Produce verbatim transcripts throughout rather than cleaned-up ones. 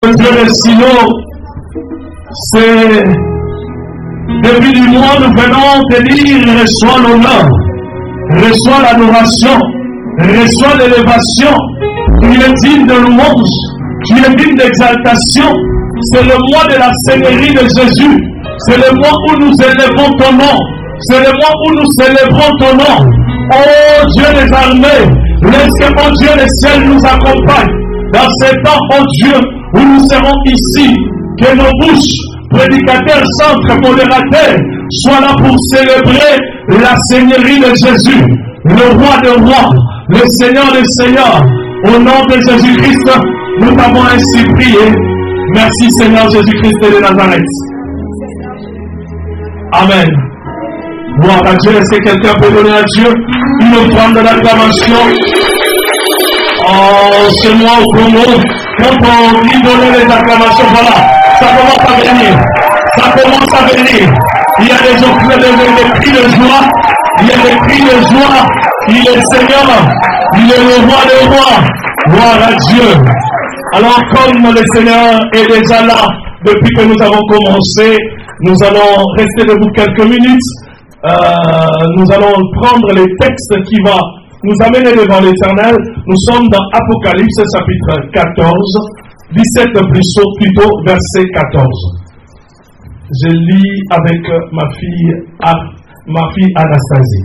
Dieu de Silo, c'est depuis du mois nous venons te dire reçois l'honneur, reçois l'adoration, reçois l'élévation. Il est digne de louange, il est digne d'exaltation. C'est le mois de la Seigneurie de Jésus. C'est le mois où nous élevons ton nom. C'est le mois où nous célébrons ton nom. Oh Dieu des armées, laisse que mon Dieu des ciels nous accompagne. Dans ces temps, oh Dieu, où nous serons ici, que nos bouches, prédicateurs, centres, modérateurs, soient là pour célébrer la Seigneurie de Jésus, le roi des rois, le Seigneur des seigneurs. Au nom de Jésus-Christ, nous t'avons ainsi prié. Merci Seigneur Jésus-Christ de Nazareth. Amen. Gloire à Dieu. Est-ce que quelqu'un peut donner à Dieu une offrande d'acclamation? En ce mois au Congo, quand on lui donnait les acclamations, voilà, ça commence à venir. Ça commence à venir. Il y a des, des, des cris de joie. Il y a des cris de joie. Il est Seigneur. Il est le roi des rois. Gloire à Dieu. Alors comme le Seigneur est déjà là depuis que nous avons commencé, nous allons rester debout quelques minutes. Euh, nous allons prendre les textes qui vont nous amener devant l'Éternel. Nous sommes dans Apocalypse chapitre quatorze, dix-sept plutôt, verset quatorze. Je lis avec ma fille, ma fille Anastasie.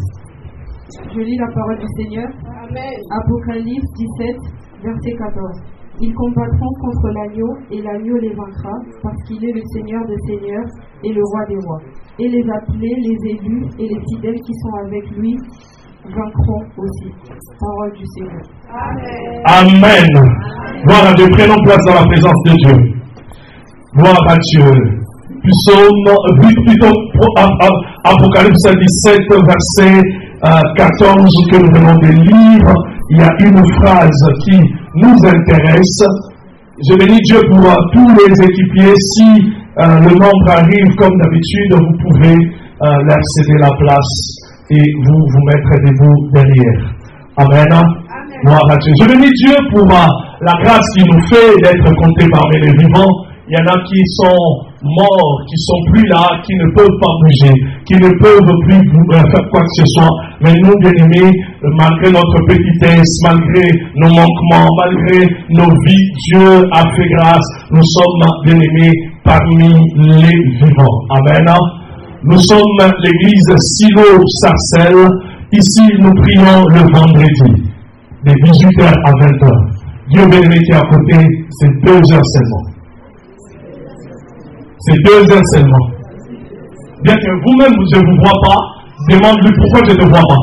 Je lis la parole du Seigneur. Amen. Apocalypse dix-sept, verset quatorze. Ils combattront contre l'agneau, et l'agneau les vaincra, parce qu'il est le Seigneur des seigneurs et le roi des rois. Et les appelés, les élus et les fidèles qui sont avec lui vaincront aussi. Parole du Seigneur. Amen. Amen. Gloire à Dieu. Prenons place dans la présence de Dieu. Gloire à Dieu. Psaume, plutôt Apocalypse dix-sept, verset quatorze que nous venons de lire. Il y a une phrase qui nous intéresse. Je bénis Dieu pour uh, tous les équipiers. Si uh, le nombre arrive comme d'habitude, vous pouvez uh, leur céder la place et vous vous mettre debout derrière. Amen. Amen. Gloire à Dieu. Je bénis Dieu pour uh, la grâce qu'il nous fait d'être comptés parmi les vivants. Il y en a qui sont morts, qui sont plus là, qui ne peuvent pas bouger, qui ne peuvent plus euh, faire quoi que ce soit. Mais nous, bien-aimés, malgré notre petitesse, malgré nos manquements, malgré nos vies, Dieu a fait grâce. Nous sommes, bien-aimés, parmi les vivants. Amen. Nous sommes l'église Silo-Sarcelles. Ici, nous prions le vendredi, de dix-huit heures à vingt heures. Dieu bien-aimé qui est à côté, c'est deux heures seulement. C'est deux heures seulement. Bien que vous-même, je ne vous vois pas, demande-lui pourquoi je ne te vois pas.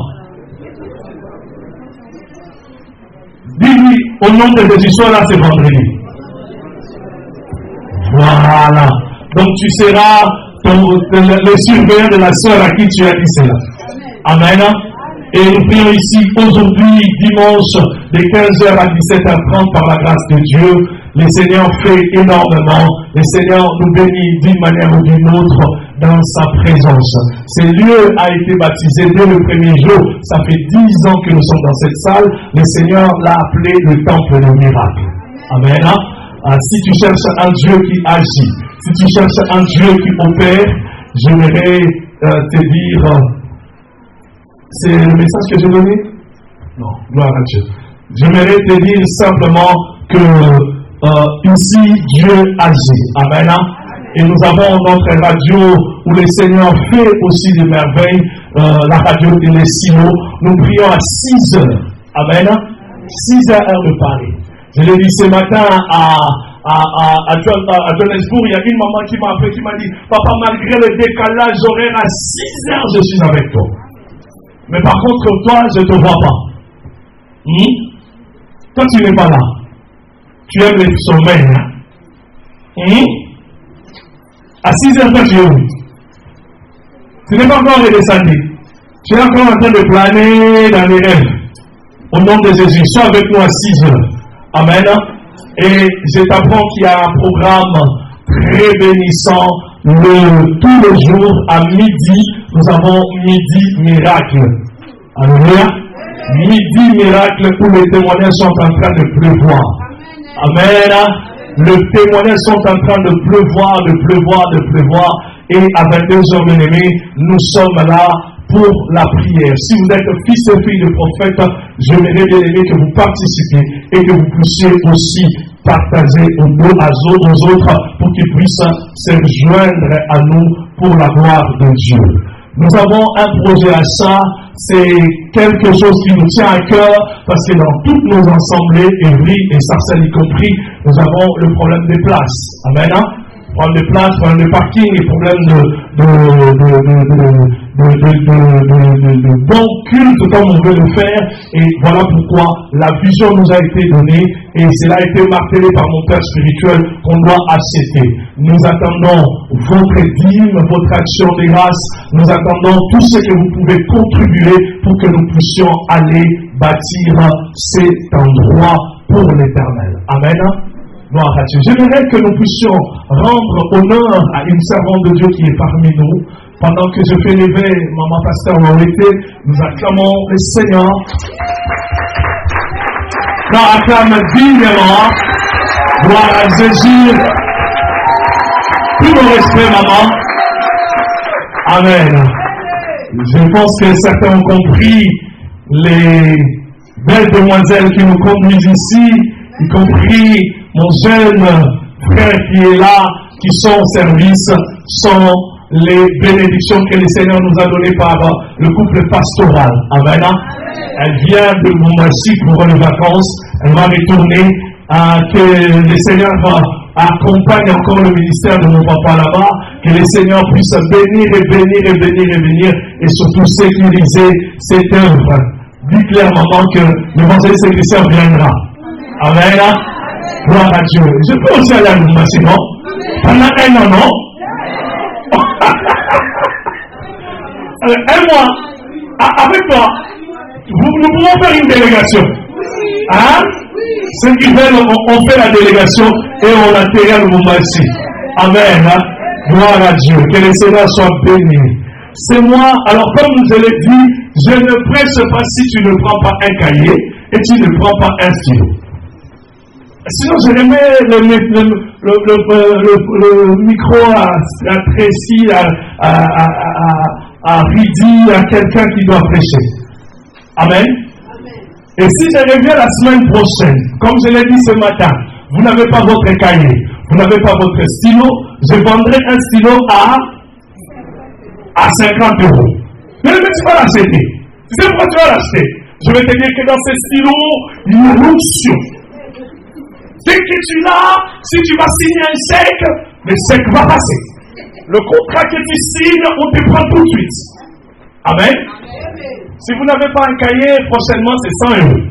Dis-lui, au nom de Jésus, sois là ce vendredi. Voilà. Donc tu seras ton, le, le surveillant de la sœur à qui tu as dit cela. Amen. Et nous prions ici aujourd'hui, dimanche, de quinze heures à dix-sept heures trente par la grâce de Dieu. Le Seigneur fait énormément. Le Seigneur nous bénit d'une manière ou d'une autre dans sa présence. Ce lieu a été baptisé dès le premier jour. Ça fait dix ans que nous sommes dans cette salle. Le Seigneur l'a appelé le temple des miracles. Amen. Ah, si tu cherches un Dieu qui agit, si tu cherches un Dieu qui opère, j'aimerais euh, te dire, euh, c'est le message que j'ai donné? Non, gloire à Dieu. J'aimerais te dire simplement que Euh, ici, Dieu agit. Amen. Et nous avons notre radio où le Seigneur fait aussi des merveilles. Euh, la radio de les Silo. Nous prions à six heures. Amen. six heures heure de Paris. Je l'ai dit ce matin à, à, à, à, à Johannesburg. Il y a une maman qui m'a appelé, qui m'a dit, papa, malgré le décalage horaire à six heures, je suis avec toi. Mais par contre, toi, je ne te vois pas. Hmm? Toi, tu n'es pas là. Tu aimes le sommeil, hein? Mmh? À six heures, toi, tu es où? Tu n'es pas encore redescendu. Tu es encore en train de planer dans les rêves. Au nom de Jésus, sois avec nous à six heures. Amen. Et je t'apprends qu'il y a un programme très bénissant. Le, tous les jours, à midi, nous avons Midi Miracle. Alléluia. Midi Miracle où les témoignages sont en train de pleuvoir. Amen. Le témoignage sont en train de pleuvoir, de pleuvoir, de pleuvoir. Et à vingt-deux heures, bien-aimés, nous sommes là pour la prière. Si vous êtes fils et filles de prophète, j'aimerais bien aimer que vous participiez et que vous puissiez aussi partager aux, aux autres pour qu'ils puissent se joindre à nous pour la gloire de Dieu. Nous avons un projet à ça, c'est quelque chose qui nous tient à cœur parce que dans toutes nos assemblées, Évry et Sarcelles y compris, nous avons le problème des places. Amen. Hein? Problème de place, problème de parking, et problème de, de, de, de, de, de, de, de, de, de, de bon culte comme on veut le faire. Et voilà pourquoi la vision nous a été donnée et cela a été martelé par mon père spirituel qu'on doit accepter. Nous attendons votre dîme, votre action de grâce. Nous attendons tout ce que vous pouvez contribuer pour que nous puissions aller bâtir cet endroit pour l'éternel. Amen. Gloire à Dieu. J'aimerais que nous puissions rendre honneur à une servante de Dieu qui est parmi nous. Pendant que je fais lever maman pasteur Maurité, nous acclamons le Seigneur. Non, acclame dignement. Gloire à Jésus. Tout mon respect, maman. Amen. Je pense que certains ont compris les belles demoiselles qui nous conduisent ici, y compris mon jeune frère qui est là, qui sont au service, sont les bénédictions que le Seigneur nous a données par le couple pastoral. Amen. Elle vient de Montmorency pour les vacances. Elle va retourner. Euh, que le Seigneur accompagne encore le ministère de mon papa là-bas. Que le Seigneur puisse bénir et bénir et bénir et bénir. Et surtout sécuriser cette œuvre. Dis clairement que l'évangéliste Christian viendra. Amen. Gloire à Dieu. Je peux aussi aller à Montmorency, non? Pendant un an, non? Un mois, avec toi, nous pouvons faire une délégation. Hein? Ceux qui veulent, on, on fait la délégation et on atterrit à Montmorency. Amen. Hein? Gloire à Dieu. Que le Seigneur soit béni. C'est moi, alors comme je l'ai dit, je ne prêche pas si tu ne prends pas un cahier et tu ne prends pas un stylo. Sinon, je remets le, le, le, le, le, le micro à, à Tracy, à, à, à, à, à Ridi, à quelqu'un qui doit prêcher. Amen. Et si je reviens la semaine prochaine, comme je l'ai dit ce matin, vous n'avez pas votre cahier, vous n'avez pas votre stylo, je vendrai un stylo à, à cinquante euros. Mais, mais tu vas l'acheter. Tu sais pourquoi tu vas l'acheter? Je vais te dire que dans ce stylo, il y a l'onction. Dès que tu l'as, si tu vas signer un chèque, le chèque va passer. Le contrat que tu signes, on te prend tout de suite. Amen. Si vous n'avez pas un cahier, prochainement c'est cent euros.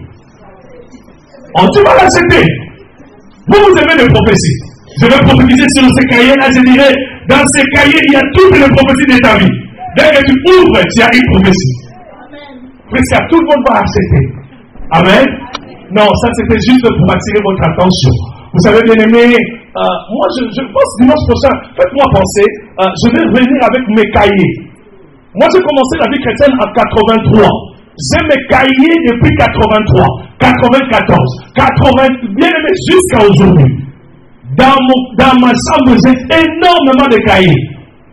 Oh, tu vas l'acheter. Vous, vous aimez les prophéties. Je vais prophétiser sur ce cahier-là, je dirais, dans ce cahier, il y a toutes les prophéties de ta vie. Dès que tu ouvres, tu as une prophétie. Presque tout le monde va acheter. Amen. Non, ça c'était juste pour attirer votre attention. Vous savez, bien aimé, euh, moi je, je pense dimanche prochain, faites-moi penser, euh, je vais revenir avec mes cahiers. Moi j'ai commencé la vie chrétienne en quatre-vingt-trois. J'ai mes cahiers depuis quatre-vingt-trois, quatre-vingt-quatorze, quatre-vingts, bien aimé jusqu'à aujourd'hui. Dans, mon, dans ma chambre, j'ai énormément de cahiers.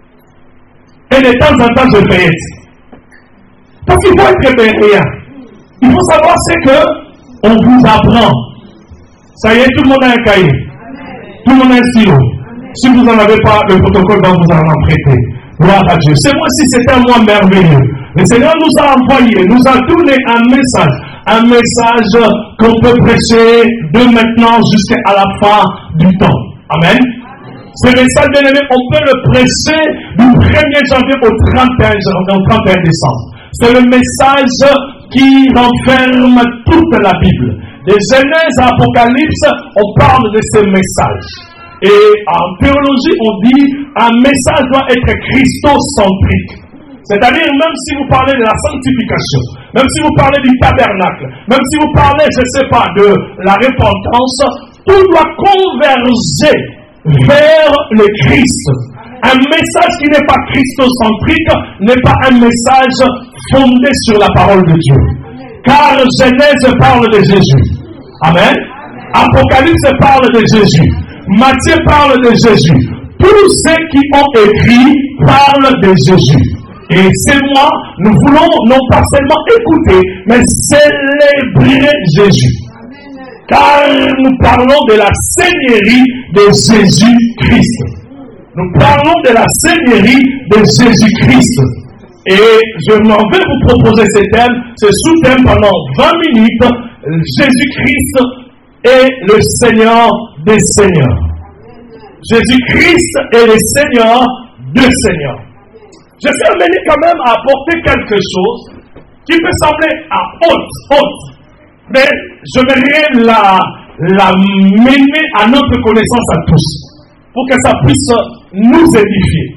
Et de temps en temps, je feuillette. Parce qu'il faut être bien. Il faut savoir c'est que on vous apprend. Ça y est, tout le monde a un cahier. Amen. Tout le monde a un stylo. Amen. Si vous n'en avez pas, le protocole va vous en prêter. Gloire à Dieu. Ce mois-ci, c'est un mois merveilleux. Le Seigneur nous a envoyé, nous a donné un message. Un message qu'on peut prêcher de maintenant jusqu'à la fin du temps. Amen. Ce message, bien aimé, on peut le prêcher du premier janvier au trente et un décembre. C'est le message qui renferme toute la Bible. De Genèse à Apocalypse, on parle de ce message. Et en théologie, on dit un message doit être christocentrique. C'est-à-dire, même si vous parlez de la sanctification, même si vous parlez du tabernacle, même si vous parlez, je ne sais pas, de la repentance, tout doit converger vers le Christ. Un message qui n'est pas christocentrique n'est pas un message fondé sur la parole de Dieu. Car Genèse parle de Jésus. Amen. Apocalypse parle de Jésus. Matthieu parle de Jésus. Tous ceux qui ont écrit parlent de Jésus. Et c'est moi, nous voulons non pas seulement écouter, mais célébrer Jésus. Car nous parlons de la seigneurie de Jésus-Christ. Nous parlons de la seigneurie de Jésus-Christ. Et je m'en vais vous proposer ce thème, ce sous-thème pendant vingt minutes. Jésus-Christ est le Seigneur des Seigneurs. Jésus-Christ est le Seigneur des Seigneurs. Je suis amené quand même à apporter quelque chose qui peut sembler à haute, haute. Mais je vais la, la mener à notre connaissance à tous, pour que ça puisse nous édifier.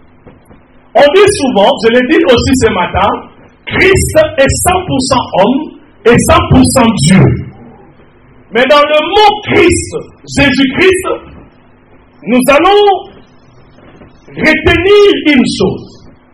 On dit souvent, je l'ai dit aussi ce matin, Christ est cent pour cent homme et cent pour cent Dieu. Mais dans le mot Christ, Jésus-Christ, nous allons retenir une chose.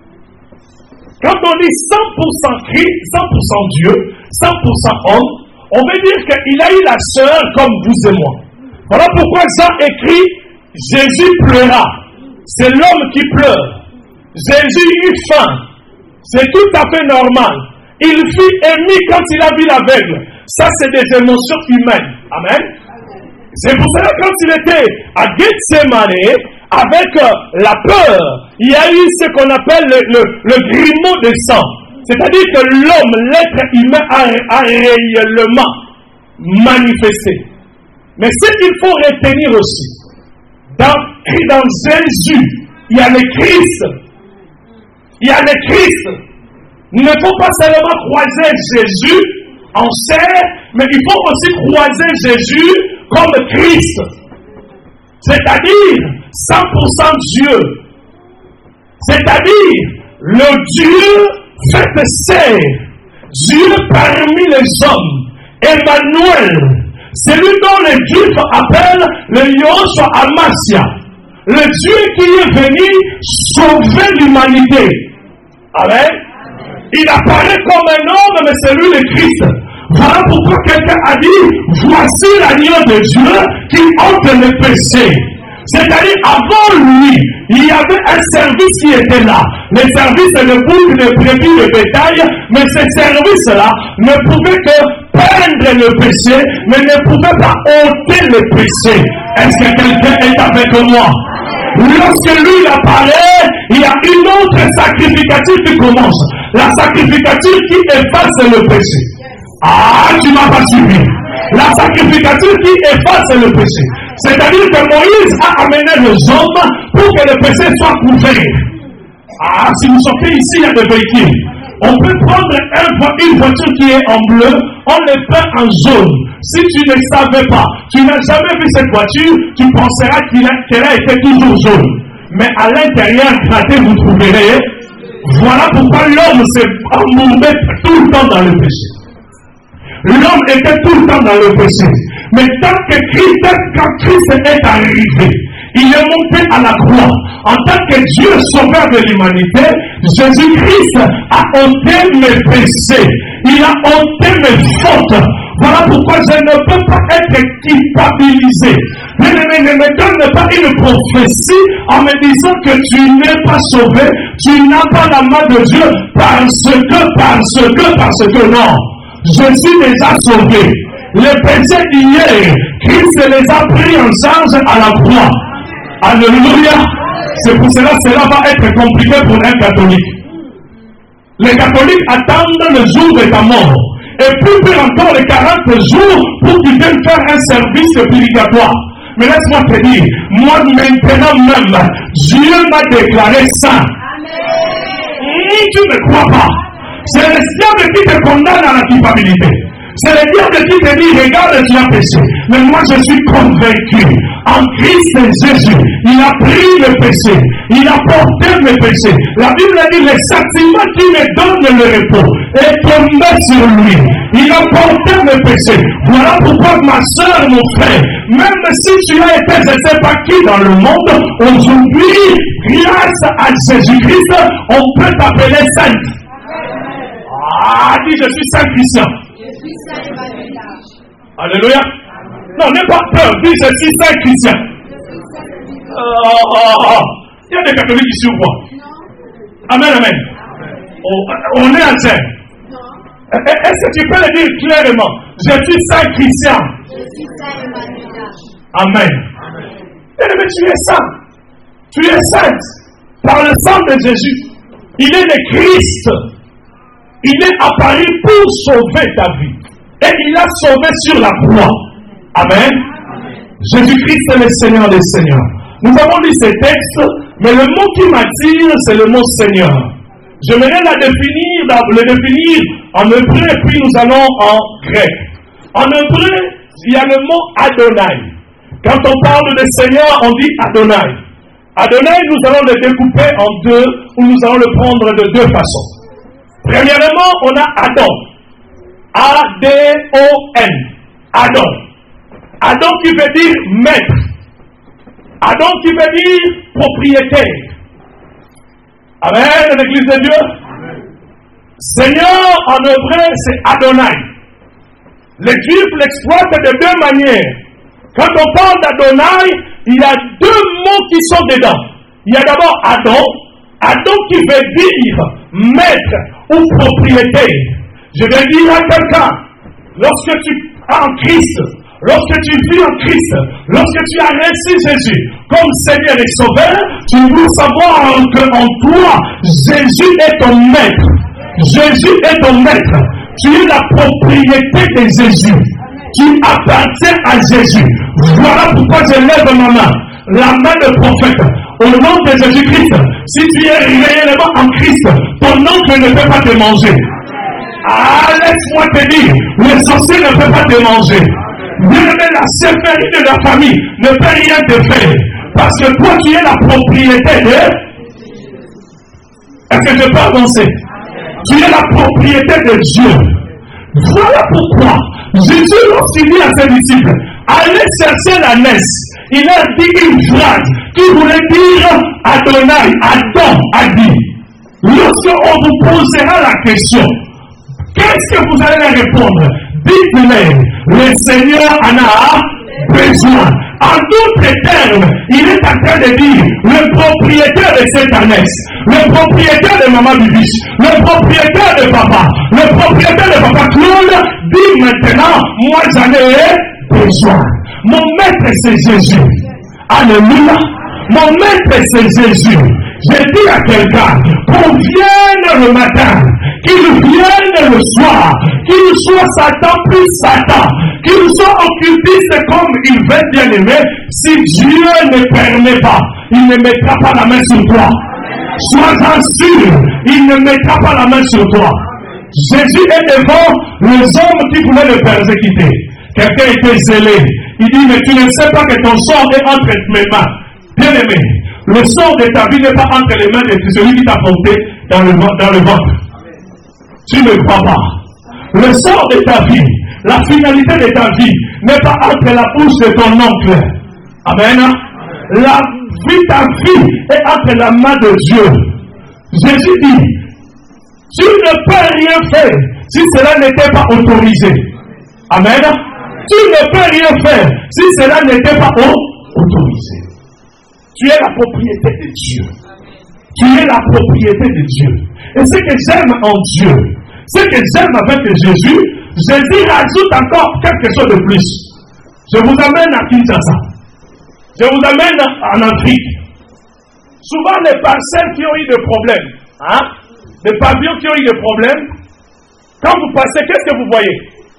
Quand on dit cent pour cent Christ, cent pour cent Dieu, cent pour cent homme, on veut dire qu'il a eu la sœur comme vous et moi. Voilà pourquoi Jean écrit Jésus pleura. C'est l'homme qui pleure. Jésus eut faim. C'est tout à fait normal. Il fut ému quand il a vu l'aveugle. Ça, c'est des émotions humaines. Amen. C'est pour cela que quand il était à Gethsemane, avec la peur, il y a eu ce qu'on appelle le, le, le grumeau de sang. C'est-à-dire que l'homme, l'être humain, a, a réellement manifesté. Mais ce qu'il faut retenir aussi, dans, dans Jésus, il y a le Christ. Il y a le Christ. Il ne faut pas seulement croiser Jésus en chair, mais il faut aussi croiser Jésus comme Christ. C'est-à-dire cent pour cent Dieu. C'est-à-dire le Dieu fait chair. Dieu parmi les hommes. Emmanuel. Celui dont les Juifs appellent le Yoshua Amasia. Le Dieu qui est venu sauver l'humanité. Amen. Il apparaît comme un homme, mais c'est lui le Christ. Voilà pourquoi quelqu'un a dit, voici l'agneau de Dieu qui ôte le péché. C'est-à-dire, avant lui, il y avait un service qui était là. Le service de bouc, de brebis, de bétail, mais ce service-là ne pouvait que peindre le péché, mais ne pouvait pas ôter le péché. Est-ce que quelqu'un est avec moi? Lorsque lui apparaît, il y a une autre sacrificative qui commence. La sacrificative qui efface le péché. Ah, tu ne m'as pas suivi. La sacrificative qui efface le péché. C'est-à-dire que Moïse a amené les hommes pour que le péché soit couvert. Ah, si vous sortez ici, il y a des véhicules. On peut prendre un, une voiture qui est en bleu, on le peint en jaune. Si tu ne savais pas, tu n'as jamais vu cette voiture, tu penseras qu'il a, qu'elle a été toujours jaune. Mais à l'intérieur, gratté, vous trouverez. Voilà pourquoi l'homme s'est emmourbé tout le temps dans le péché. L'homme était tout le temps dans le péché. Mais tant que Christ, quand Christ est arrivé, il est monté à la croix. En tant que Dieu sauveur de l'humanité, Jésus-Christ a ôté mes péchés. Il a ôté mes fautes. Voilà pourquoi je ne peux pas être culpabilisé. Ne, ne, ne me donne pas une prophétie en me disant que tu n'es pas sauvé, tu n'as pas la main de Dieu parce que, parce que, parce que non. Je suis déjà sauvé. Les péchés d'hier, Christ les a pris en charge à la croix. Alléluia. C'est pour cela que cela va être compliqué pour un catholique. Les catholiques attendent le jour de ta mort. Et plus pire encore les quarante jours pour qu'ils viennent faire un service purigatoire. Mais laisse-moi te dire, moi maintenant même, Dieu m'a déclaré saint. Amen. Tu ne crois pas. C'est le diable qui te condamne à la culpabilité. C'est le diable qui te dit, regarde, tu as péché. Mais moi, je suis convaincu. En Christ Jésus, il a pris le péché. Il a porté mes péchés. La Bible dit, le châtiment qui me donne le repos est tombé sur lui. Il a porté mes péchés. Voilà pourquoi ma soeur, mon frère, même si tu as été, je ne sais pas qui dans le monde, aujourd'hui, grâce à Jésus-Christ, on peut t'appeler sainte. Ah, dis, je suis saint Christian. suis saint Emmanuel. Alléluia. Non, n'aie pas peur. Dis, je suis saint Christian. Je Oh, il y a des catholiques ici ou quoi? Amen, amen. On, on est en scène. Est-ce que tu peux le dire clairement? Je suis saint Christian. Je suis saint Emmanuel. Amen. Mais tu es saint. Tu es sainte par le sang de Jésus. Il est le Christ. Il est apparu pour sauver ta vie. Et il l'a sauvé sur la croix. Amen. Jésus-Christ est le Seigneur des Seigneurs. Nous avons lu ces textes, mais le mot qui m'attire, c'est le mot Seigneur. Je vais la définir, le définir en hébreu, puis nous allons en grec. En hébreu, il y a le mot Adonai. Quand on parle de Seigneur, on dit Adonai. Adonai, nous allons le découper en deux, ou nous allons le prendre de deux façons. Premièrement, on a Adam. A D O N. Adam. Adam qui veut dire maître. Adam qui veut dire propriétaire. Amen, l'église de Dieu. Amen. Seigneur en hébreu, c'est Adonai. Les Juifs l'exploitent de deux manières. Quand on parle d'Adonai, il y a deux mots qui sont dedans. Il y a d'abord Adam. Adam qui veut dire maître ou propriétaire. Je vais dire à quelqu'un, lorsque tu es en Christ, lorsque tu vis en Christ, lorsque tu as reçu Jésus comme Seigneur et Sauveur, tu dois savoir qu'en toi, Jésus est ton maître. Jésus est ton maître. Tu es la propriété de Jésus. Tu appartiens à Jésus. Voilà pourquoi je lève ma main, la main de prophète. Au nom de Jésus-Christ, si tu es réellement en Christ, ton oncle ne peut pas te manger. Ah, laisse-moi te dire, le sorcier ne peut pas te manger. Même la sévérité de la famille ne peut rien te faire. Parce que toi, tu es la propriété de... Est-ce que je peux avancer? Tu es la propriété de Dieu. Voilà pourquoi Jésus, lorsqu'il dit à ses disciples, allez chercher la naisse, il a dit une phrase qui voulait dire Adonai, Adam a dit. Lorsqu'on vous posera la question, qu'est-ce que vous allez leur répondre? Dites-le, le Seigneur en a besoin. En d'autres termes, il est en train de dire, le propriétaire de cette annexe, le propriétaire de Maman Bibiche, le propriétaire de papa, le propriétaire de papa Claude, dit maintenant, moi j'en ai besoin. Mon maître c'est Jésus. Alléluia. Mon maître c'est Jésus. Je dis à quelqu'un, qu'on vienne le matin, qu'il vienne le soir, qu'il soit Satan plus Satan, qu'il soit occultiste comme il veut bien aimer, si Dieu ne permet pas, il ne mettra pas la main sur toi. Sois-en sûr, il ne mettra pas la main sur toi. Jésus est devant les hommes qui voulaient le persécuter. Quelqu'un était zélé. Il dit, mais tu ne sais pas que ton sort est entre mes mains. Bien aimé, le sort de ta vie n'est pas entre les mains de celui qui t'a porté dans le, dans le ventre. Tu ne crois pas. Le sort de ta vie, la finalité de ta vie n'est pas entre la bouche de ton oncle. Amen. La vie, ta vie est entre la main de Dieu. Jésus dit, tu ne peux rien faire si cela n'était pas autorisé. Amen. Tu ne peux rien faire si cela n'était pas autorisé. Tu es la propriété de Dieu. Tu es la propriété de Dieu. Et ce que j'aime en Dieu, ce que j'aime avec Jésus, Jésus rajoute encore quelque chose de plus. Je vous amène à Kinshasa. Je vous amène en Afrique. Souvent les parcelles qui ont eu des problèmes, hein, les pavillons qui ont eu des problèmes, quand vous passez, qu'est-ce que vous voyez?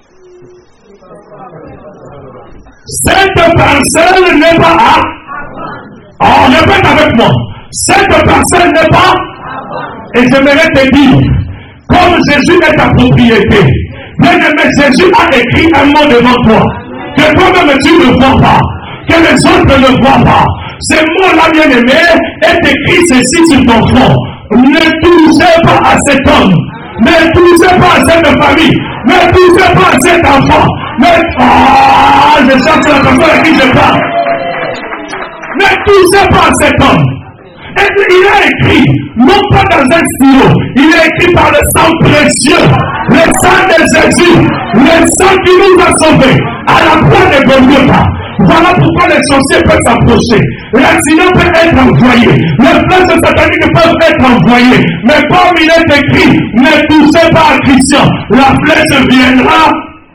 Cette parcelle n'est pas à... Oh, répète avec moi. Cette parcelle n'est pas... Et j'aimerais te dire, comme Jésus est ta propriété, bien aimé, Jésus a écrit un mot devant toi, que toi-même tu ne vois pas, que les autres ne voient pas. Ce mot-là, bien aimé, est écrit ceci sur ton front. Ne touchez pas à cet homme. Ne touchez pas à cette famille. Ne touchez pas à cet enfant. Ne... Oh, je cherche la personne à qui je parle. Ne touchez pas à cet homme. Et il a écrit, non pas dans un stylo, il a écrit par le sang précieux, le sang de Jésus, le sang qui nous a sauvés, à la croix de Golgotha. Voilà pourquoi les sorciers peuvent s'approcher. L'accident peut être envoyé. Les flèches sataniques peuvent être envoyées. Mais comme il est écrit, ne touchez pas à Christian. La flèche viendra.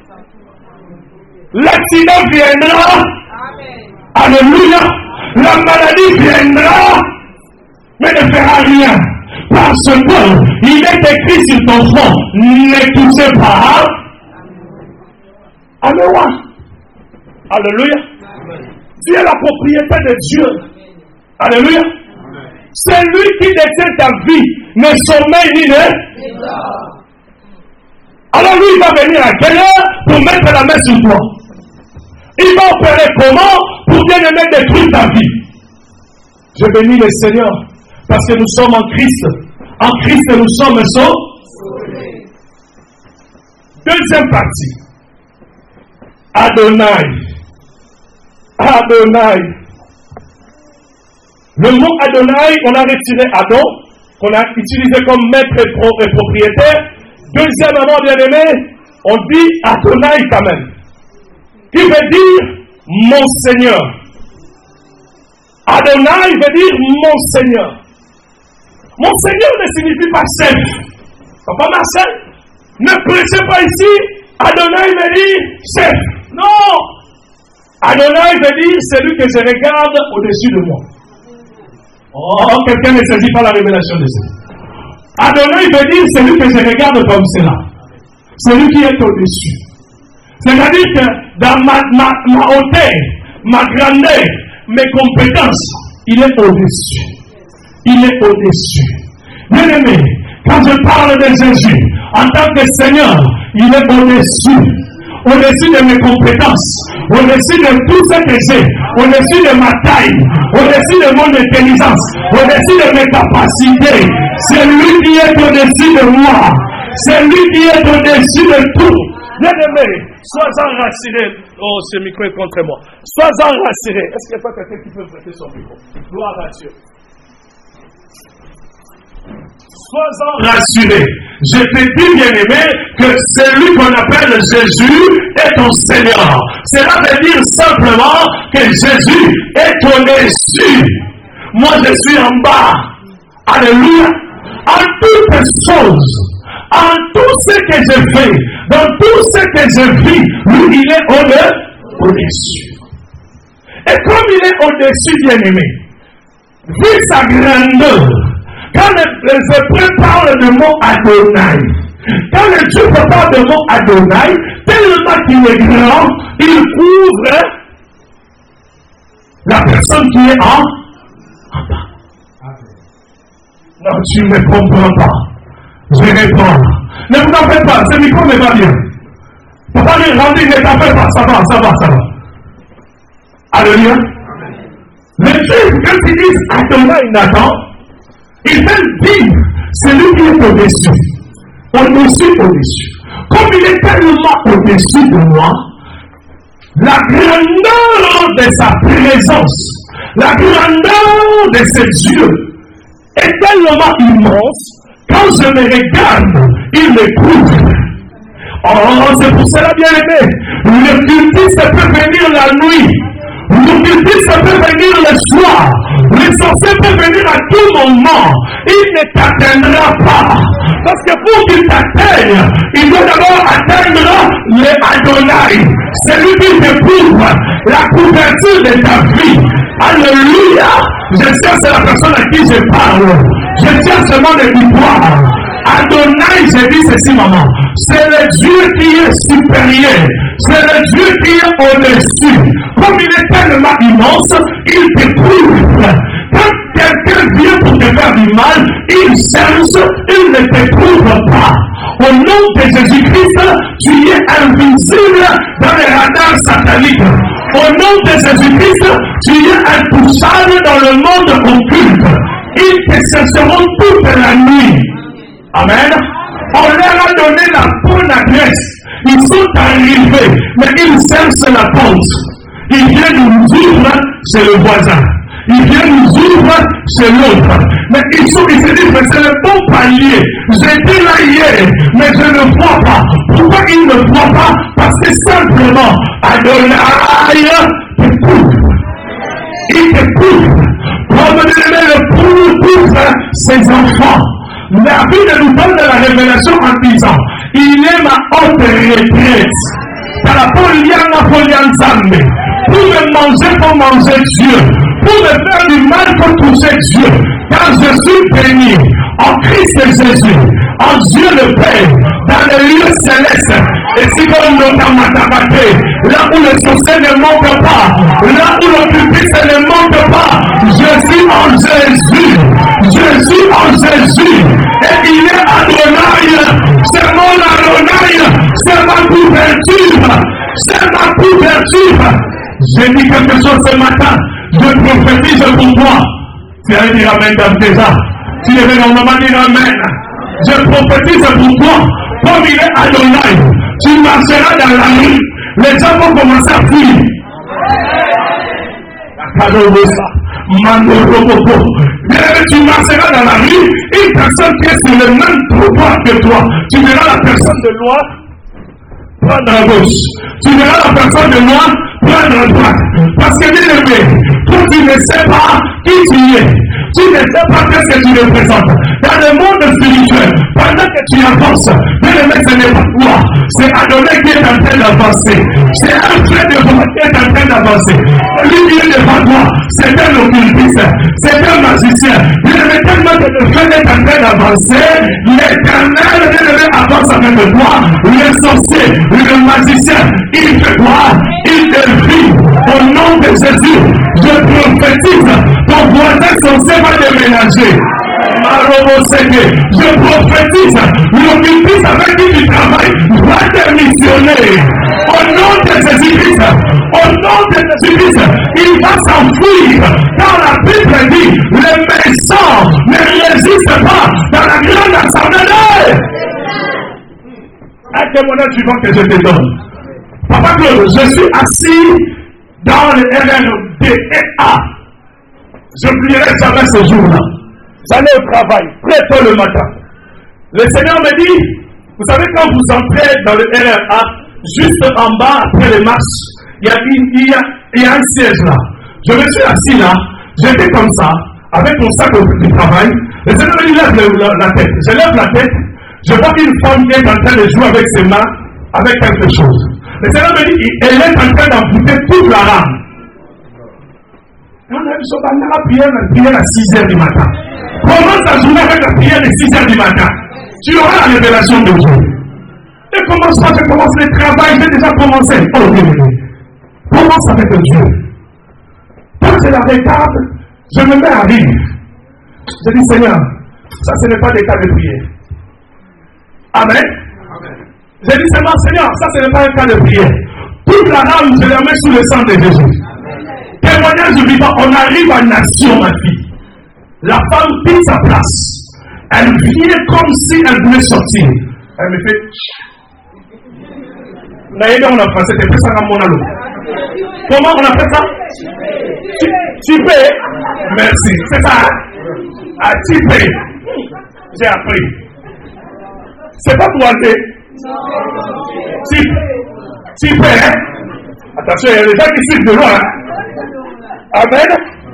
L'accident viendra. Alléluia. La maladie viendra. Mais ne fera rien. Parce que il est écrit sur ton front, ne touchez pas. Alléluia. Alléluia. Tu es la propriété de Dieu. Alléluia. C'est lui qui détient ta vie, ne sommeille ni ne. Alors lui, il va venir à quelle heure pour mettre la main sur toi? Il va opérer comment pour bien aimer détruire ta vie? Je bénis le Seigneur parce que nous sommes en Christ. En Christ, nous sommes sauvés. Deuxième partie. Adonai. Adonai. Le mot Adonai, on a retiré Adon, qu'on a utilisé comme maître et propriétaire. Deuxièmement, bien aimé, on dit Adonai quand même, qui veut dire mon Seigneur. Adonai veut dire mon Seigneur. Mon Seigneur ne signifie pas chef. Papa Marcel, ne prêchez pas ici. Adonai veut dire chef. Non. Adonai veut dire celui que je regarde au-dessus de moi. Oh, quelqu'un ne saisit pas la révélation de ça. Adonai veut dire celui que je regarde comme cela. Celui qui est au-dessus. C'est-à-dire que dans ma, ma, ma hauteur, ma grandeur, mes compétences, il est au-dessus. Il est au-dessus. Bien aimé, quand je parle de Jésus, en tant que Seigneur, il est au-dessus. Au-dessus de mes compétences, au-dessus de tout ce que j'ai, au-dessus de ma taille, au-dessus de mon intelligence, au-dessus de mes capacités. C'est lui qui est au-dessus de moi. C'est lui qui est au-dessus de tout. Bien aimé, sois-en rassuré. Oh, ce micro est contre moi. Sois-en rassuré. Est-ce qu'il n'y a pas quelqu'un qui peut prêter son micro? Gloire à Dieu. Sois-en rassuré. Je te dis, bien aimé, que celui qu'on appelle Jésus est ton Seigneur. Cela veut dire simplement que Jésus est au-dessus. Moi, je suis en bas. Alléluia. En toutes choses, en tout ce que je fais, dans tout ce que je vis, lui, il est au-dessus. Et comme il est au-dessus, bien aimé, vu sa grandeur, quand les, les Hébreux parlent du mot Adonai, quand les Juifs parlent du mot Adonai, tellement qu'il est grand, il couvre la personne qui est en, en bas. Non, tu ne comprends pas. Je réponds. Ne vous en faites pas, ce micro ne va bien. Papa lui rendit, ne t'en faites pas, ça va, ça va, ça va. Alléluia. Les Juifs, quand ils disent Adonai Nathan, ils veulent dire, c'est lui qui est au-dessus. Au-dessus, au-dessus. Comme il est tellement au-dessus de moi, la grandeur de sa présence, la grandeur de ses yeux est tellement immense, quand je me regarde, il me couvre. Oh, c'est pour cela, bien aimé, le cultiste peut venir la nuit. L'occultiste peut venir le soir. Le sorcier peut venir à tout moment. Il ne t'atteindra pas. Parce que pour qu'il t'atteigne, il doit d'abord atteindre le Adonai. C'est lui qui te couvre la couverture de ta vie. Alléluia. Je cherche la personne à qui je parle. Je cherche seulement des victoires. Adonai, je dis ceci, maman. C'est le Dieu qui est supérieur. C'est le Dieu qui est au-dessus. Comme il est tellement immense, il te couvre. Quand quelqu'un vient pour te faire du mal, il cherche, il ne te couvre pas. Au nom de Jésus-Christ, tu es invisible dans les radars sataniques. Au nom de Jésus-Christ, tu es intouchable dans le monde occulte. Ils te chercheront toute la nuit. Amen. On leur a donné la bonne adresse. Ils sont arrivés, mais ils cherchent la porte. Ils viennent nous ouvrir chez le voisin. Ils viennent nous ouvrir chez l'autre. Mais ils sont, ils se disent, mais c'est le bon palier. J'étais là hier, mais je ne vois pas. Pourquoi ils ne voient pas? Parce que simplement, Adonai te Il te couvre. Comme bien-aimé, le pour couvre ses enfants. La Bible nous donne de la révélation en disant, il est ma haute retraite. Dans la poliana polianzambe. Pour me manger, pour manger Dieu. Pour me faire du mal, pour toucher Dieu. Car je suis béni en Christ Jésus, en Dieu le Père, dans les lieux célestes. Et si comme nous dans là où le succès ne manque pas, là où le public ne manque pas, je suis en Jésus. Je suis en Jésus. Et il est Adonai. C'est mon Adonai. C'est ma couverture. C'est ma couverture. J'ai dit quelque chose ce matin. Je prophétise pour toi. Tu allais dire Amen dans tes âmes. Tu devais normalement dire Amen. Je prophétise pour toi. Comme il est Adonai, tu marcheras dans la rue. Les gens vont commencer à fuir. Tu marcheras dans la rue. Une personne qui est sur le même trottoir que toi. Tu verras la personne de loi prendre à gauche. Tu verras la personne de loi prendre à droite. Parce que bien aimé, toi tu ne sais pas qui tu es. Tu ne sais pas ce que tu représentes. Dans le monde spirituel, pendant que tu avances, bien aimé, ce n'est pas toi. C'est Adonai qui est en train d'avancer. C'est un frère de toi qui est en train d'avancer. Lui qui est devant toi, c'est un occultiste. C'est un magicien. Bien aimé, tellement que le frère est en train d'avancer, l'Éternel, bien aimé, avance avec toi. Le sorcier, le magicien, il fait quoi? Il te vit au nom de Jésus. Je prophétise, ton voisin censé va déménager. Je prophétise, l'occultiste avec qui tu travailles va démissionner. Au nom de Jésus-Christ, au nom de Jésus-Christ, il va s'enfuir. Car la Bible dit, les méchants ne résistent pas dans la grande assemblée. À quel moment suivant que je te donne? Papa Claude, je suis assis dans le R N D A. Je n'oublierai jamais ce jour-là. J'allais au travail, très tôt le matin. Le Seigneur me dit, vous savez, quand vous entrez dans le R R A, juste en bas, après les marches, il y a, une, il y a, il y a un siège là. Je me suis assis là, j'étais comme ça, avec mon sac de travail. Le Seigneur me dit, lève la, la tête. Je lève la tête, je vois une femme qui est en train de jouer avec ses mains, avec quelque chose. Le Seigneur me dit, elle est en train d'amputer toute la rame. On a vu la prière, la prière à six heures du matin. Commence ta journée avec la prière de six heures du matin. Tu auras la révélation de Dieu. Et commence pas, je commence le travail, j'ai déjà commencé. Oh, bien, bien. Commence avec Dieu. Quand je la regarde, je me mets à rire. Je dis, Seigneur, ça ce n'est pas des cas de prière. Amen. Amen. Je dis seulement, Seigneur, ça ce n'est pas un cas de prière. Toute la rame, je la mets sous le sang de Jésus. Témoignage vivant, on arrive à nation, ma fille. La femme pile sa place. Elle vient comme si elle voulait sortir. Elle me fait. D'ailleurs, on a fait c'était ça comme mon allo. Comment on appelle ça? Tipé. Merci. C'est ça. À tipé. J'ai appris. C'est pas pour enlever. Tipé. Tipé. Attention, il y a des gens qui suivent de loin. Amen.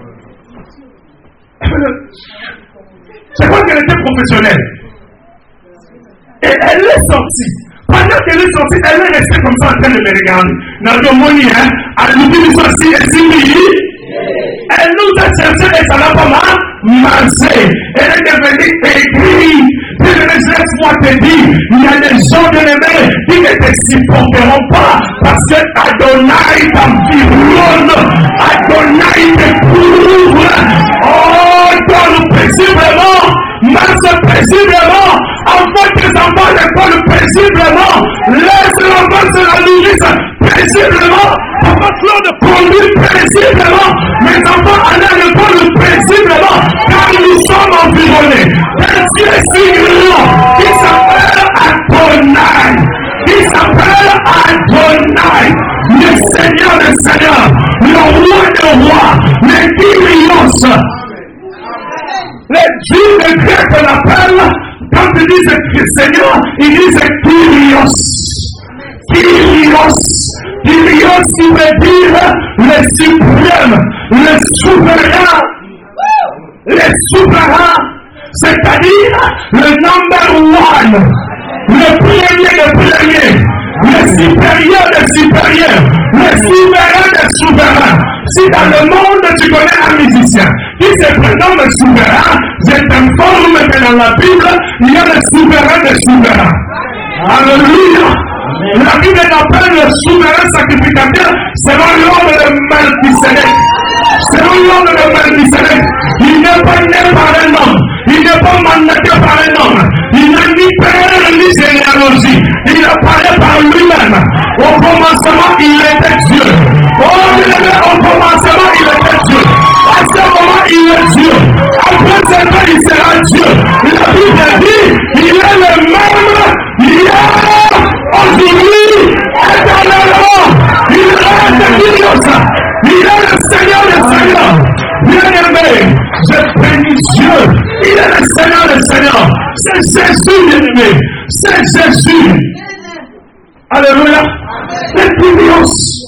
C'est quoi qu'elle était professionnelle. Et elle est sortie. Pendant qu'elle est sortie, elle est restée comme ça en train de me regarder. Dans le monde, hein, elle nous dit aussi, elle nous a cherché et ça n'a pas marché. Elle est devenue aigrie. Laisse-moi te dire, il y a des gens de l'aimé qui ne te supporteront pas parce que Adonai t'environne, Adonai te couvre. Oh, donne paisiblement, marche paisiblement, envoie tes enfants à l'école paisiblement, laisse l'enfant se la nourrice paisiblement, papa Claude conduit paisiblement, mes enfants allaient à l'école paisiblement, car nous sommes environnés d'un Dieu si grand qui s'appelle Adonai, qui s'appelle Adonai, le Seigneur des Seigneurs, le roi des rois, le Kyrios. Les Juifs de grec l'appellent, quand ils disent Seigneur, ils disent Kyrios. Kyrios. Kyrios qui veut dire le suprême, le souverain, le souverain, c'est-à-dire le number one, le premier des premiers, le supérieur des supérieurs, le souverain des souverains. Si dans le monde tu connais un musicien qui se prénomme souverain, je t'informe que dans la Bible, il y a le souverain des souverains. Alléluia. La Bible appelle le souverain sacrificateur selon l'ordre de Melchisedec. Selon l'ordre de Melchisedec, il n'est pas né par un homme, il n'est pas mandaté par un homme, il n'a ni père ni généalogie, il apparaît par lui-même. Au commencement, il était Dieu. Au commencement, il était Dieu. À ce moment, il est Dieu. Après ce temps, il sera Dieu. La Bible dit, il est le même hier, aujourd'hui, éternellement. Il reste Dieu. Il est le Seigneur des Seigneurs. Bien-aimé, je bénis Dieu. Il est le Seigneur des Seigneurs. C'est Jésus, bien-aimé. C'est Jésus. Alléluia. L'équilibre.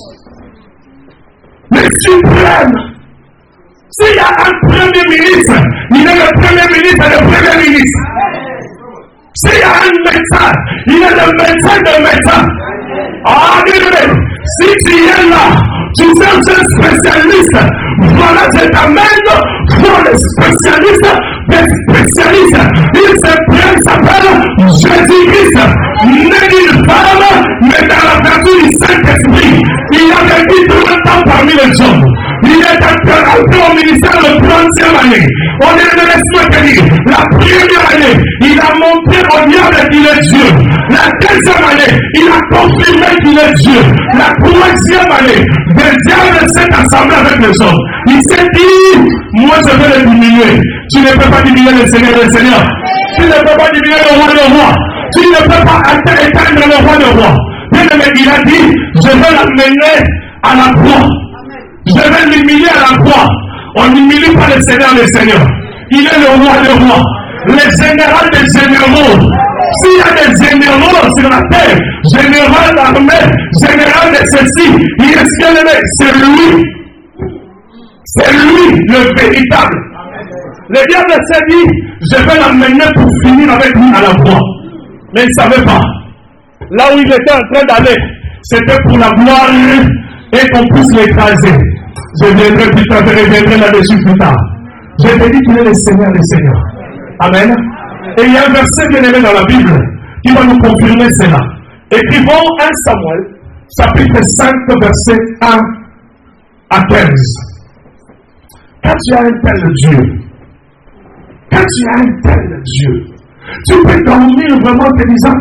Le suprême. S'il y a un premier ministre, il est le premier ministre et le premier ministre. S'il y a un médecin, il est le médecin des médecins. Ah, bien-aimé, si tu es là, tu es un spécialiste. Voilà, je t'amène pour le spécialiste des spécialistes. Il s'appelle Jésus-Christ, né d'une femme, mais dans la vertu du Saint-Esprit. Il a vécu tout le temps parmi les hommes. Il est entré au ministère de trentième année. On est de l'esprit. La première année, il a montré au diable qu'il est Dieu. La deuxième année, il a confirmé qu'il est Dieu. La troisième année, le diable s'est assemblé avec les hommes. Il s'est dit, moi je vais le diminuer. Tu ne peux pas diminuer le Seigneur le Seigneur. Tu ne peux pas diminuer le roi le roi. Tu ne peux pas éteindre le roi le roi. Bien-aimé, il a dit, je vais l'amener à la croix. Je vais l'humilier à la croix. On n'humilie pas le Seigneur le Seigneur. Il est le roi le roi. Le général des généraux. S'il y a des généraux sur la terre, général d'armée, général de ceci, il est ce qu'il est, c'est lui. C'est lui le véritable. Le diable s'est dit, je vais l'amener pour finir avec lui à la croix. Mais il ne savait pas. Là où il était en train d'aller, c'était pour la gloire et qu'on puisse l'écraser. Je viendrai plus tard, je reviendrai là-dessus plus tard. Je te dis qu'il est le Seigneur des Seigneurs. Amen. Et il y a un verset bien aimé dans la Bible qui va nous confirmer cela. Écrivons un Samuel, chapitre cinq, verset un à quinze. Quand tu as un tel Dieu, quand tu as un tel Dieu, tu peux dormir vraiment te disant,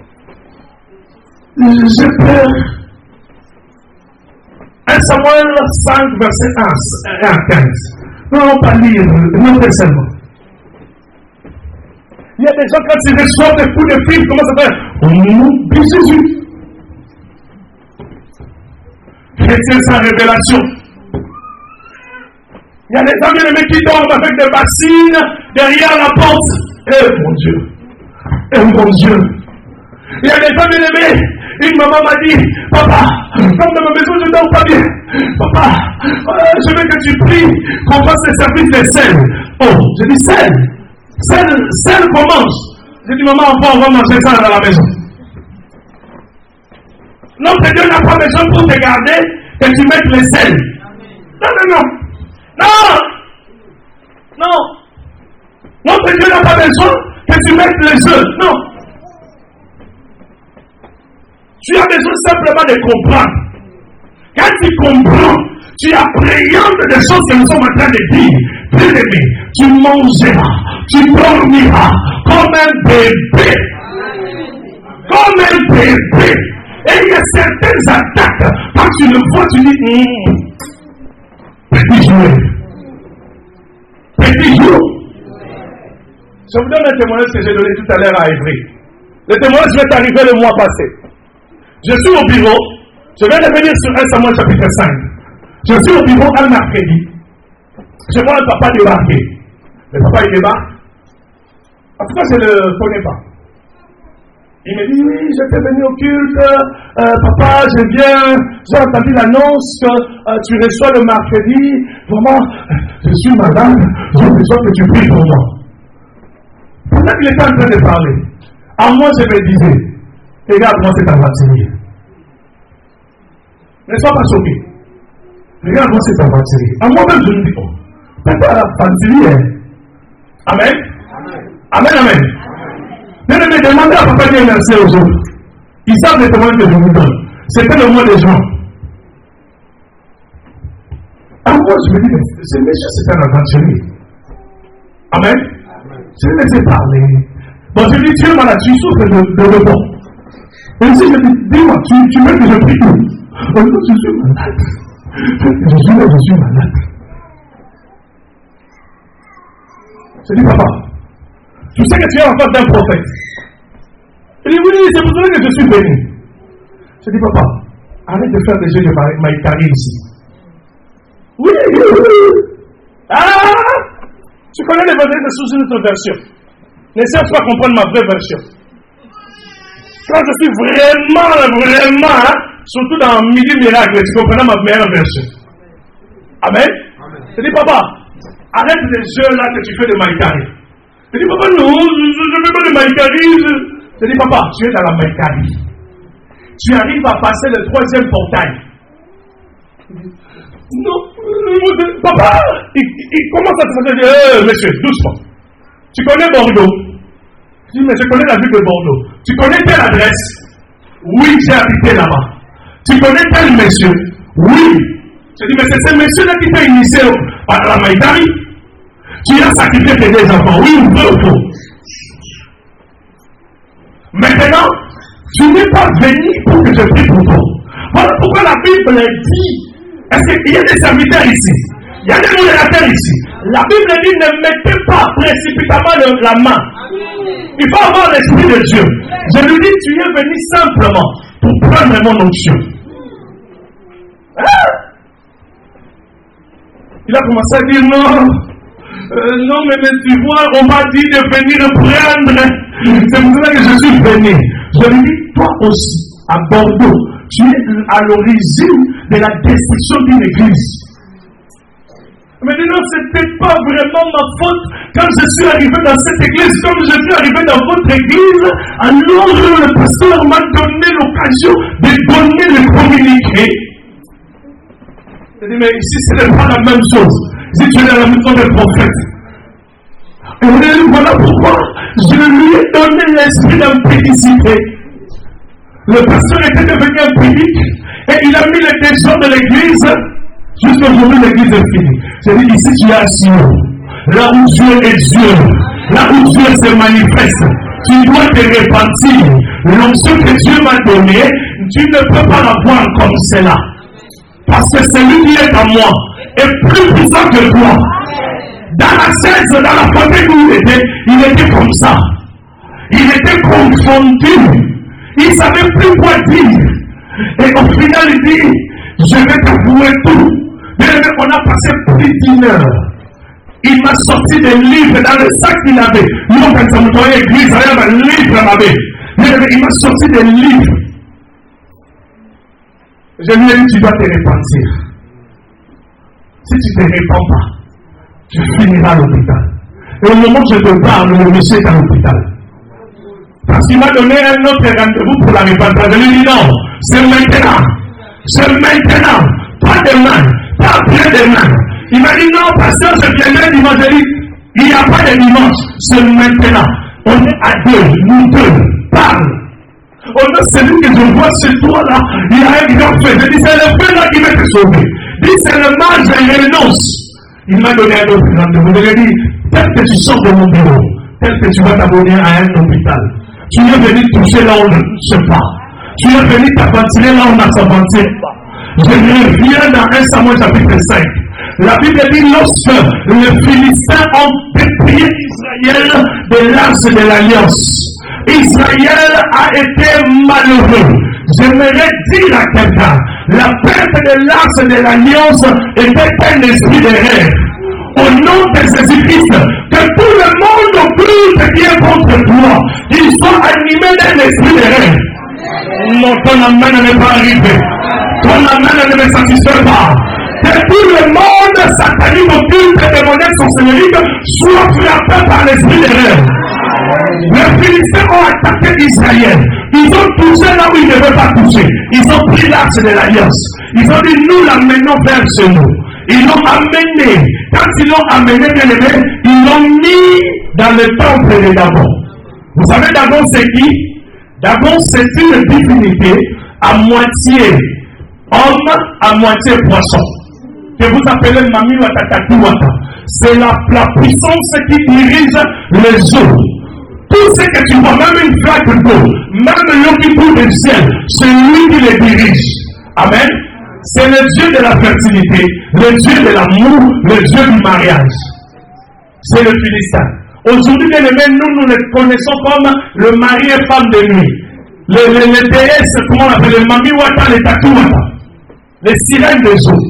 j'ai peur. un Samuel cinq, verset un à quinze. Non, pas lire, non seulement. Il y a des gens, quand ils reçoivent des coups de fil, comment ça fait? Au nom de Jésus. Chrétien sans révélation. Il y a des gens bien-aimés qui dorment avec des bassines derrière la porte. Eh mon Dieu. Eh mon Dieu. Il y a des gens bien-aimés. Une maman m'a dit, papa, comme dans ma maison je ne dors pas bien. Papa, euh, je veux que tu pries qu'on fasse le service des sel. Oh, je dis sel. Sel, sel commence. Je dis, maman, on va manger ça dans la maison. Notre Dieu n'a pas besoin pour te garder que tu mettes le sel. Non, non, non. Non. Non. Notre Dieu n'a pas besoin que tu mettes les œufs. Non. Tu as besoin simplement de comprendre. Quand tu comprends, tu appréhendes des choses que nous sommes en train de dire. Bien-aimé, tu mangeras, tu dormiras comme un bébé. Comme un bébé. Et il y a certaines attaques. Quand tu le vois, tu dis, hum, petit jouet. Petit jouet. Je vous donne un témoignage que j'ai donné tout à l'heure à Évry. Le témoignage va arriver le mois passé. Je suis au bureau, je viens de venir sur un Samuel chapitre cinq. Je suis au bureau un mercredi. Je vois un papa débarquer. Le papa il débarque. En tout cas, je ne le connais pas. Il me dit, oui, j'étais venu au culte, euh, papa, je viens, j'ai entendu l'annonce que euh, tu reçois le mercredi. Vraiment, je suis malade, j'ai besoin que tu pries pour moi. Pendant qu'il était en train de parler, à moi je me disais, regarde-moi cet aventurier. Ne sois pas choqué. Regarde-moi cet aventurier. À moi-même je me dis, oh, papa, aventurier. Amen. Amen, amen. Ne me demandez à papa de merci aux autres. Ils savent les témoins que je vous donne. C'était le mot des gens. Alors moi, je me dis, mais ce monsieur, c'est un aventurier. Amen. Je vais laisser parler. Bon, je dis, tu es malade, tu souffres de, de rebond. Et si je dis, dis-moi, tu, tu veux que je prie où? Oh non, je suis malade. Je suis là, je suis malade. Je dis, papa, tu sais que tu es en face d'un prophète. Il dit, oui, c'est pour ça que je suis venu. Je dis, papa, arrête de faire des jeux de Maïkari ici. Oui, oui, oui. Ah, tu connais les versets sous une autre version. Ne cherche pas à comprendre ma vraie version. Quand je suis vraiment, vraiment, hein, surtout dans Midi Miracle, tu comprends ma meilleure version. Amen. Amen. Je dis, papa, arrête les jeux là que tu fais de Maïkari. Je dis, papa, non, je ne fais pas de Maïkari. Je dis, papa, tu es dans la Maïkari. Tu arrives à passer le troisième portail. Non, papa, il, il commence à te faire dire, euh, monsieur, doucement. Tu connais Bordeaux? Je dis, mais je connais la ville de Bordeaux. Tu connais telle adresse? Oui, j'ai habité là-bas. Tu connais tel monsieur? Oui. Je dis, mais c'est ce monsieur-là qui t'a initié par la Maïkari. Tu as sacrifié tes deux enfants, oui ou vrai ou faux? Maintenant, tu n'es pas venu pour que je prie pour toi. Voilà pourquoi la Bible dit, est-ce qu'il y a des serviteurs ici? Il y a des modérateurs ici. La Bible dit, ne mettez pas précipitamment le, la main. Il faut avoir l'esprit de Dieu. Je lui dis, tu es venu simplement pour prendre mon onction. Hein? Il a commencé à dire non. Euh, non, mais, mais tu vois, on m'a dit de venir prendre. C'est pour ça que je suis venu. Je lui dis, toi aussi, à Bordeaux, tu es à l'origine de la destruction d'une église. Mais dis non, ce n'était pas vraiment ma faute. Quand je suis arrivé dans cette église, comme je suis arrivé dans votre église, alors le pasteur m'a donné l'occasion de donner le communiqué. Je dis, mais ici, ce n'est pas la même chose. Si tu es dans la maison des prophètes. Et voilà pourquoi je lui ai donné l'esprit d'impédicité. Le pasteur était devenu impédique et il a mis les déchets de l'église. Jusqu'aujourd'hui, l'église est finie. J'ai dit, ici tu es assis. Là où Dieu est Dieu, là où Dieu se manifeste, tu dois te repentir. L'onction que Dieu m'a donnée, tu ne peux pas la voir comme cela. Parce que celui qui est en moi est plus puissant que toi. Dans la chaise, dans la fauteuil où il était, il était comme ça. Il était confondu. Il ne savait plus quoi dire. Et au final, il dit, je vais t'avouer tout. On a passé plus d'une heure. Il m'a sorti des livres dans le sac qu'il avait. Nous, quand nous avons l'église, il y avait un livre à ma main. Il m'a sorti des livres. Je lui ai dit, tu dois te repentir. Si tu ne te repens pas, tu finiras à l'hôpital. Et au moment où je te parle, le monsieur est à l'hôpital. Parce qu'il m'a donné un autre rendez-vous pour la repentance. Je lui ai dit non, c'est maintenant. C'est maintenant. Pas demain. Pas après-demain. Il m'a dit non, pasteur, je viendrai dimanche. J'ai dit, il n'y a pas de dimanche. C'est maintenant. On est à deux. Nous deux. Parle. On a celui que je vois chez toi là. Il a un grand fait. Je dis, c'est le fait là qui va te sauver. Il dit, c'est le mal, je renonce. Il m'a donné un autre rendez-vous. Je lui ai dit, tel que tu sors de mon bureau, tel que tu vas t'abonner à un hôpital. Tu es venu toucher là où on ne touche pas. Tu es venu t'aventurer là où on ne s'aventure pas. Je reviens dans un Samuel chapitre cinq. La Bible dit lorsque les Philistins ont dépouillé Israël de l'arche de l'alliance, Israël a été malheureux. J'aimerais dire à quelqu'un, la perte de l'arche de l'alliance était un esprit d'erreur. Au nom de Jésus-Christ, que tout le monde occulte qui est contre toi, qu'il soit animé d'un esprit ton amen n'est pas arrivé. Ton amen ne me satisfait pas. Que tout le monde satanique, occulte et démoniaque sorcellerique soit frappé par l'esprit d'erreur. Les Philistins ont attaqué Israël. Ils ont touché là où ils ne devaient pas toucher. Ils ont pris l'arche de l'alliance. Ils ont dit, nous l'amenons vers chez nous. Ils l'ont amené. Quand ils l'ont amené, bien aimé, ils l'ont mis dans le temple de Dagon. Vous savez, Dagon, c'est qui? Dagon, c'est une divinité à moitié homme, à moitié poisson. Que vous appelez Mami Watataki Wata. C'est la, la puissance qui dirige les eaux. Tout ce que tu vois, même une flaque d'eau, même l'eau qui coule du ciel, c'est lui qui les dirige. Amen. C'est le Dieu de la fertilité, le Dieu de l'amour, le Dieu du mariage. C'est le Philistin. Aujourd'hui, bien aimé, nous, nous les connaissons comme le mari et femme de nuit. Les, les, les déesses, comment on appelle, les Mami Wata, les Tatu Wata. Les sirènes des eaux.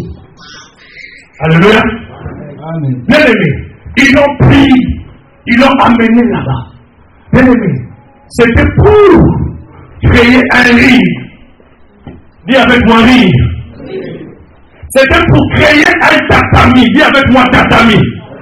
Alléluia. Amen. Bien aimé, ils l'ont pris, ils l'ont amené là-bas. Bien aimé, c'était pour créer un rire. Dis avec moi rire. C'était pour créer un tatami. Dis avec moi tatami.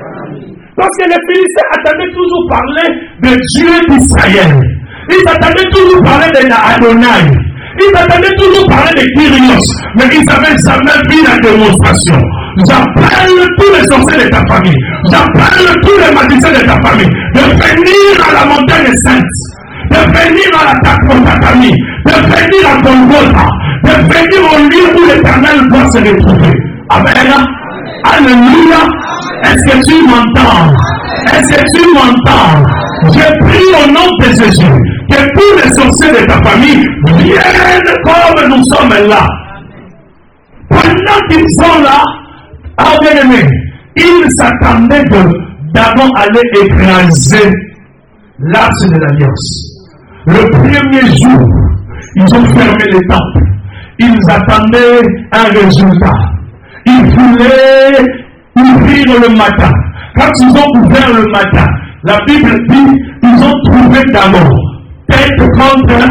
Parce que les Philistins attendaient toujours parler de Dieu d'Israël. Ils attendaient toujours parler de la Adonai. Ils attendaient toujours parler de Kyrios. Mais ils n'avaient jamais vu la démonstration. J'appelle tous les sorciers de ta famille. J'appelle tous les magiciens de ta famille de venir à la montagne sainte, de venir à la Tatami, de venir à Golgotha, de venir au lieu où l'Éternel doit se retrouver. Amen. Alléluia. Est-ce que tu m'entends? Est-ce que tu m'entends? Je prie au nom de Jésus que tous les sorciers de ta famille viennent comme nous sommes là. Pendant qu'ils sont là, ah bien aimé, ils s'attendaient que Dagon allait écraser l'arche de l'alliance. Le premier jour, ils ont fermé les temples. Ils attendaient un résultat. Ils voulaient ouvrir le matin. Quand ils ont ouvert le matin, la Bible dit ils ont trouvé Dagon tête contre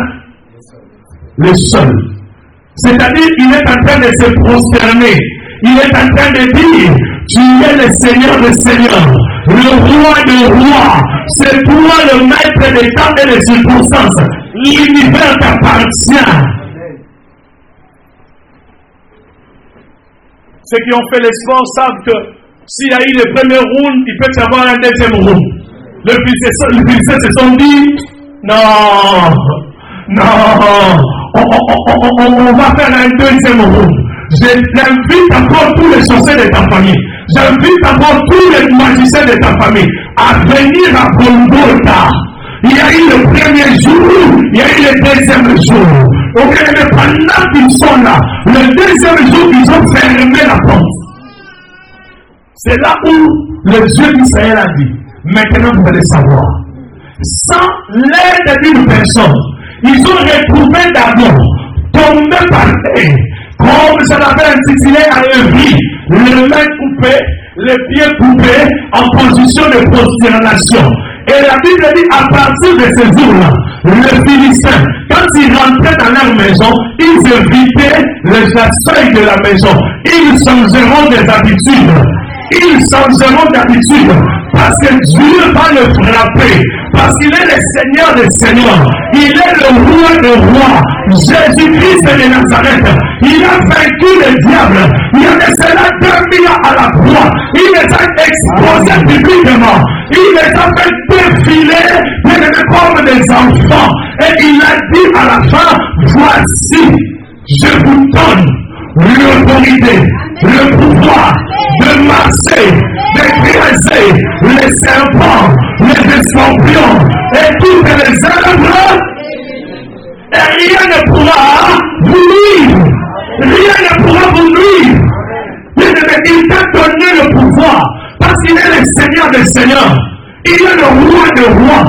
le sol. C'est-à-dire qu'il est en train de se prosterner. Il est en train de dire, tu es le Seigneur des Seigneurs, le roi des rois. C'est toi le maître des temps et des circonstances. L'univers t'appartient. Ceux qui ont fait les sports savent que s'il y a eu le premier round, il peut y avoir un deuxième round. Le Philistins se sont dit, non, non, on, on, on, on va faire un deuxième round. J'invite encore tous les sorciers de ta famille. J'invite encore tous les magiciens de ta famille à venir à Golgotha. Il y a eu le premier jour, il y a eu le deuxième jour. Ok, mais pendant qu'ils sont là, le deuxième jour, ils ont fermé la porte. C'est là où le Dieu d'Israël a dit, maintenant vous allez savoir, sans l'aide d'une personne, ils ont retrouvé d'abord, tombé par terre, comme ça l'avait intitulé à Lévi, les mains coupées, les pieds coupés, en position de prosternation. Et la Bible dit, à partir de ce jour-là, les Philistins, quand ils rentraient dans leur maison, ils évitaient les assailles de la maison. Ils changeront des habitudes. Ils changeront d'habitude. Parce que Dieu va le frapper. Parce qu'il est le Seigneur des Seigneurs. Il est le roi des rois. Jésus-Christ de Nazareth. Il a vaincu le diable. Il y a de cela deux mille ans à la croix. Il les a exposés publiquement. Il les a fait défiler comme des enfants. Et il a dit à la fin, voici, je vous donne l'autorité, le pouvoir de marcher, d'écraser les serpents, les scorpions et toutes les arbres. Et rien ne pourra vous nuire. Rien ne pourra vous nuire. Il t'a donné le pouvoir parce qu'il est le Seigneur des Seigneurs. Il est le roi des rois.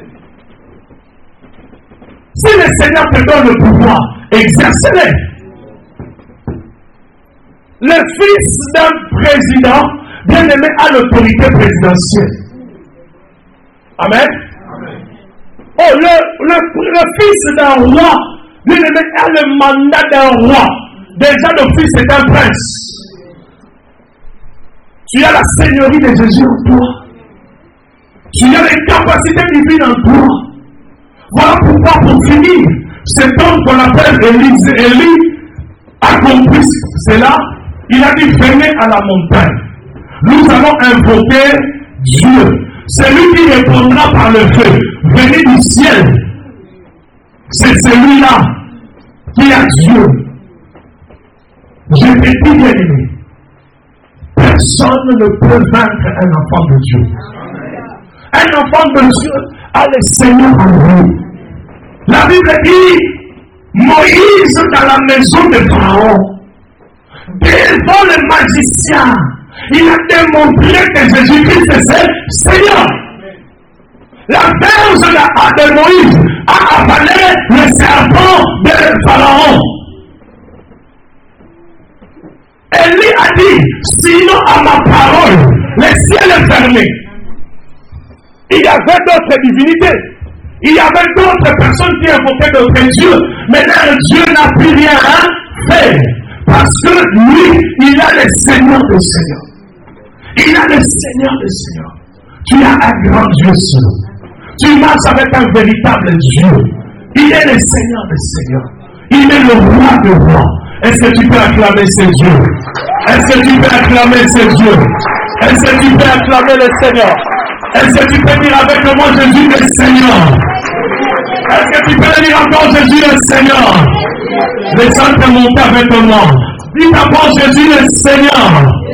Si le Seigneur te donne le pouvoir, exerce-le. Le fils d'un président, bien aimé, a l'autorité présidentielle. Amen. Amen. Oh, le, le, le fils d'un roi Bien-aimé, a le mandat d'un roi. Déjà, le fils est un prince. Tu as la seigneurie de Jésus en toi. Tu as les capacités divines en toi. Voilà pourquoi, pour finir, cet homme qu'on appelle Élie, Élie a compris cela. Il a dit, venez à la montagne. Nous allons invoquer Dieu. C'est lui qui répondra par le feu. Venez du ciel. C'est celui-là qui a Dieu. Je te dis, bien aimé, personne ne peut vaincre un enfant de Dieu. Un enfant de Dieu a le Seigneur en lui. La Bible dit, Moïse dans la maison de Pharaon, devant le magicien, il a démontré que Jésus-Christ est le Seigneur. La verge de Moïse a avalé le serpent de Pharaon. Élie a dit, sinon à ma parole, le ciel est fermé. Il y avait d'autres divinités. Il y avait d'autres personnes qui invoquaient d'autres dieux. Mais leur Dieu n'a plus rien à faire. Parce que lui, il a le Seigneur des Seigneurs. Il a le Seigneur des Seigneurs. Tu as un grand Dieu sur. Tu marches avec un véritable Dieu. Il est le Seigneur des Seigneurs. Il est le roi des rois. Est-ce que tu peux acclamer ces dieux? Est-ce que tu peux acclamer ces dieux? Est-ce que tu peux acclamer le Seigneur? Est-ce que tu peux dire avec moi Jésus le Seigneur? Est-ce que tu peux le dire encore Jésus le Seigneur? Descends te monter avec moi. Dis d'abord Jésus le Seigneur.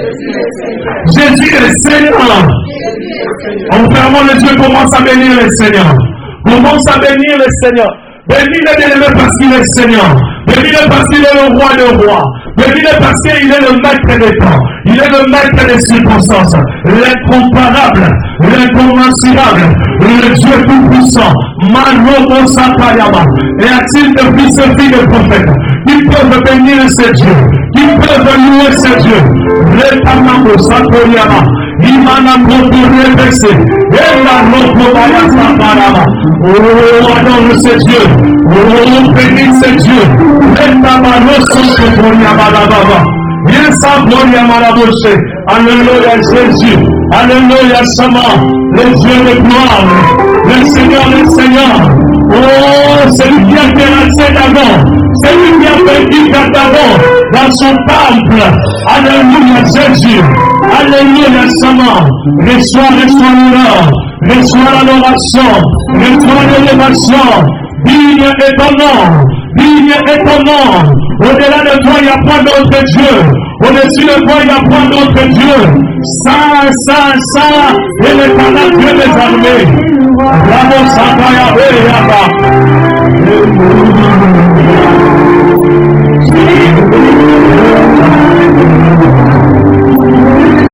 Jésus le Seigneur. En fermant les yeux, commence à bénir le Seigneur. Commence à bénir le Seigneur. Bénis-le, bien-aimé, parce qu'il est Seigneur. Bénis-le parce qu'il est le roi des rois. Bénis-le parce qu'il est le maître des temps. Il est le maître des circonstances. L'incomparable, l'incommensurable, le Dieu tout-puissant. Manobo Sakayama. Et a-t-il de fils et filles de prophètes qui peuvent bénir ce Dieu, qui peuvent louer ce Dieu? Retamamo Sakoyama. Imana Koto Rebese. Et la Rokobaya Sakarama. Oh, adore ce Dieu. Oh, bénis ce Dieu. Retamamo Sokoyama Baba. Yesa Koyama Raboshe. Alléluia Jésus. Alléluia Sama. Le Dieu de gloire. Le Seigneur, le Seigneur. Oh, c'est lui qui a terrassé d'avant. C'est lui qui a vaincu d'avant dans son temple. Alléluia Jésus. Alléluia Sama. Reçois, reçois l'honneur. Reçois l'adoration. Reçois l'élévation. Digne est ton nom. Digne est ton nom. Au-delà de toi, il n'y a pas d'autre Dieu. Au-dessus de toi, il n'y a pas d'autre Dieu. Saint, Saint, Saint, et l'éternel Dieu des armées. Bravo, Santa Yahweh, Yahweh.